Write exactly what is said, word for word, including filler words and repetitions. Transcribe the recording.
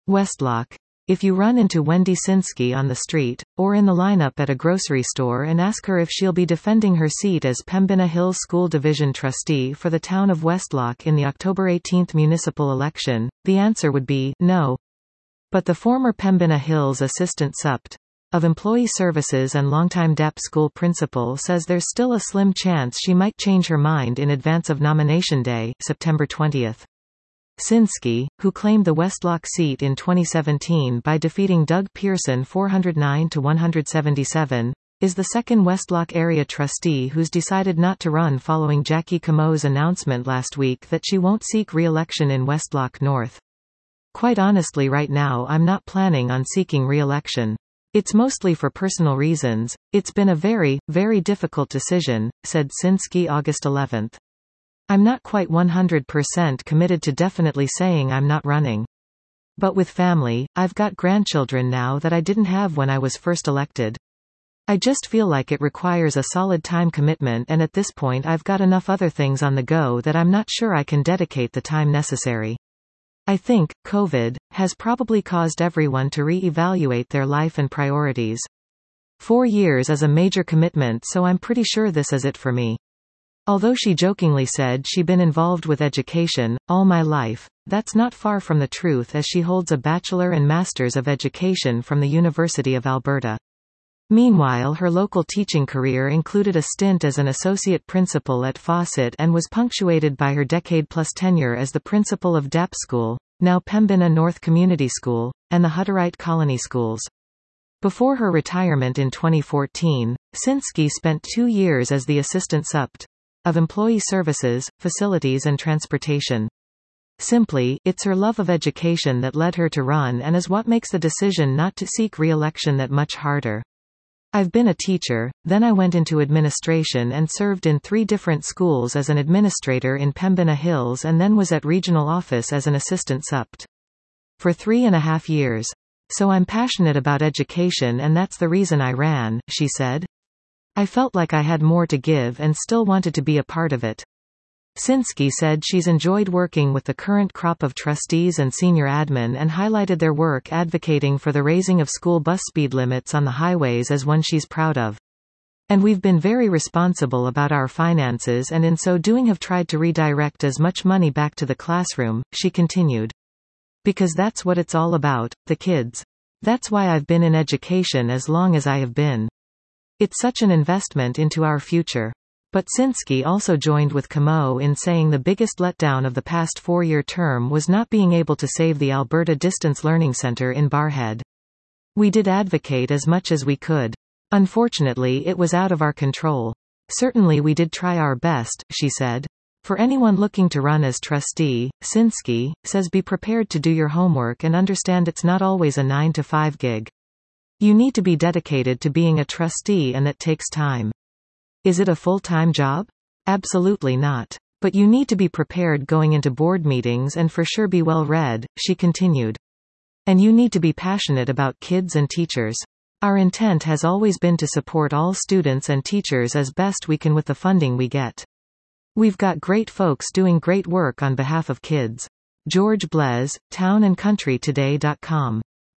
Westlock. If you run into Wendy Sinskey on the street, or in the lineup at a grocery store and ask her if she'll be defending her seat as Pembina Hills School Division trustee for the town of Westlock in the October eighteenth municipal election, the answer would be, no. But the former Pembina Hills Assistant Supt. of Employee Services and longtime D E P school principal says there's still a slim chance she might change her mind in advance of nomination day, September twentieth. Sinskey, who claimed the Westlock seat in twenty seventeen by defeating Doug Pearson four hundred nine to one hundred seventy-seven, is the second Westlock area trustee who's decided not to run following Jackie Comeau's announcement last week that she won't seek re-election in Westlock North. Quite honestly, right now I'm not planning on seeking re-election. It's mostly for personal reasons. It's been a very, very difficult decision, said Sinskey August eleventh. I'm not quite one hundred percent committed to definitely saying I'm not running. But with family, I've got grandchildren now that I didn't have when I was first elected. I just feel like it requires a solid time commitment, and at this point I've got enough other things on the go that I'm not sure I can dedicate the time necessary. I think COVID has probably caused everyone to re-evaluate their life and priorities. Four years is a major commitment, so I'm pretty sure this is it for me. Although she jokingly said she'd been involved with education all my life, that's not far from the truth, as she holds a Bachelor and Masters of Education from the University of Alberta. Meanwhile, her local teaching career included a stint as an associate principal at Fawcett and was punctuated by her decade-plus tenure as the principal of D A P School, now Pembina North Community School, and the Hutterite Colony Schools. Before her retirement in twenty fourteen, Sinskey spent two years as the Assistant Supt. of Employee Services, Facilities and Transportation. Simply, it's her love of education that led her to run and is what makes the decision not to seek re-election that much harder. I've been a teacher, then I went into administration and served in three different schools as an administrator in Pembina Hills, and then was at regional office as an Assistant Supt. for three and a half years. So I'm passionate about education, and that's the reason I ran, she said. I felt like I had more to give and still wanted to be a part of it. Sinskey said she's enjoyed working with the current crop of trustees and senior admin, and highlighted their work advocating for the raising of school bus speed limits on the highways as one she's proud of. And we've been very responsible about our finances, and in so doing have tried to redirect as much money back to the classroom, she continued. Because that's what it's all about, the kids. That's why I've been in education as long as I have been. It's such an investment into our future. But Sinskey also joined with Comeau in saying the biggest letdown of the past four-year term was not being able to save the Alberta Distance Learning Centre in Barrhead. We did advocate as much as we could. Unfortunately, it was out of our control. Certainly we did try our best, she said. For anyone looking to run as trustee, Sinskey says be prepared to do your homework and understand it's not always a nine to five gig. You need to be dedicated to being a trustee, and that takes time. Is it a full-time job? Absolutely not. But you need to be prepared going into board meetings and for sure be well read, she continued. And you need to be passionate about kids and teachers. Our intent has always been to support all students and teachers as best we can with the funding we get. We've got great folks doing great work on behalf of kids. George Blez, town and country today dot com